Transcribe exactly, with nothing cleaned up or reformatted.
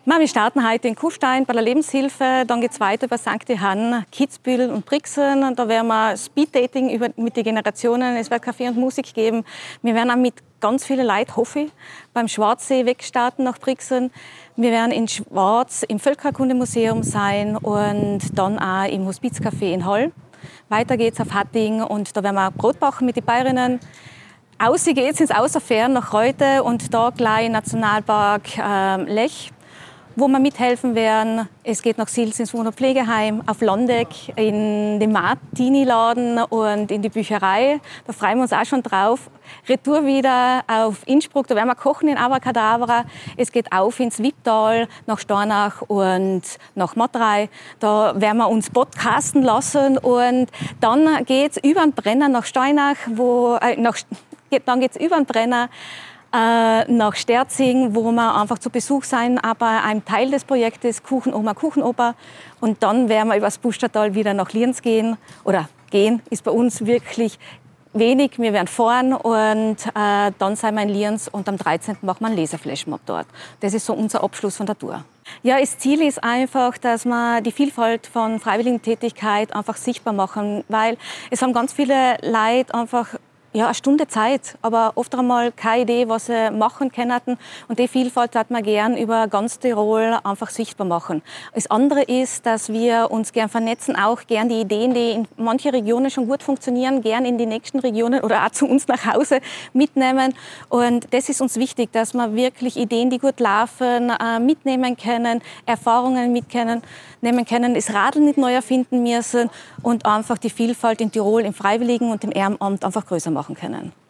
Wir starten heute in Kufstein bei der Lebenshilfe, dann geht es weiter über Sankt Johann, Kitzbühel und Brixen. Da werden wir Speeddating über, mit den Generationen, es wird Kaffee und Musik geben. Wir werden auch mit ganz vielen Leuten, hoffe ich, beim Schwarzsee wegstarten nach Brixen. Wir werden in Schwarz im Völkerkundemuseum sein und dann auch im Hospizcafé in Hall. Weiter geht es auf Hatting und da werden wir Brot backen mit den Bayerinnen. Außer geht es ins Außerfern nach Reute und da gleich Nationalpark äh, Lech, wo wir mithelfen werden. Es geht nach Sils ins Wohn- und Pflegeheim, auf Landeck, in den Martini-Laden und in die Bücherei. Da freuen wir uns auch schon drauf. Retour wieder auf Innsbruck, da werden wir kochen in Abracadabra. Es geht auf ins Wipptal, nach Stornach und nach Matterei. Da werden wir uns podcasten lassen und dann geht es über den Brenner nach Steinach, wo, äh, nach, dann geht es über den Brenner äh, nach Sterzing, wo wir einfach zu Besuch sein, aber ein Teil des Projektes Kuchenoma, Kuchenoper. Und dann werden wir übers Pustertal wieder nach Lienz gehen. Oder gehen ist bei uns wirklich wenig. Wir werden fahren und äh, dann sind wir in Lienz und am dreizehnten machen wir einen Laserflashmob dort. Das ist so unser Abschluss von der Tour. Ja, das Ziel ist einfach, dass wir die Vielfalt von Freiwilligentätigkeit einfach sichtbar machen, weil es haben ganz viele Leute einfach ja, eine Stunde Zeit, aber oft einmal keine Idee, was sie machen können. Und die Vielfalt hat man gern über ganz Tirol einfach sichtbar machen. Das andere ist, dass wir uns gern vernetzen, auch gern die Ideen, die in manchen Regionen schon gut funktionieren, gern in die nächsten Regionen oder auch zu uns nach Hause mitnehmen. Und das ist uns wichtig, dass wir wirklich Ideen, die gut laufen, mitnehmen können, Erfahrungen mitnehmen können, das Radl nicht neu erfinden müssen und einfach die Vielfalt in Tirol im Freiwilligen und im Ehrenamt einfach größer machen können.